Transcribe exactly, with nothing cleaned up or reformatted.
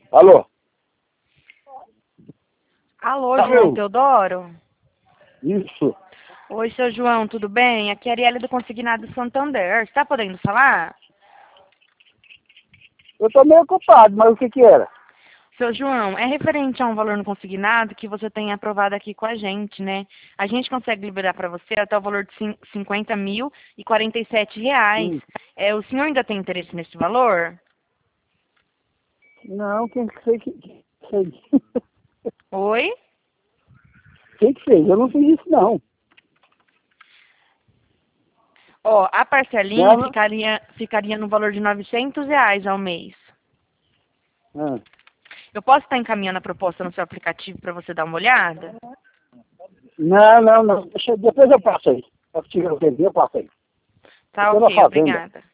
Alô? Alô, Tá João meu? Teodoro? Isso. Oi, seu João, tudo bem? Aqui é a Arielle do Consignado Santander. Você tá podendo falar? Eu tô meio ocupado, mas o que que era? Seu João, é referente a um valor no consignado que você tem aprovado aqui com a gente, né? A gente consegue liberar para você até o valor de cin- cinquenta mil e quarenta e sete reais. Hum. É, o senhor ainda tem interesse nesse valor? Não, quem que fez? Quem que fez? Oi? Quem que fez? Eu não fiz isso, não. Ó, a parcelinha Não, não. ficaria, ficaria no valor de novecentos reais ao mês. Ah. Eu posso estar encaminhando a proposta no seu aplicativo para você dar uma olhada? Não, não, não. Deixa, depois eu passo aí. Eu tiver o tempo, eu passo aí. Eu Tá tô na ok, fazenda. obrigada.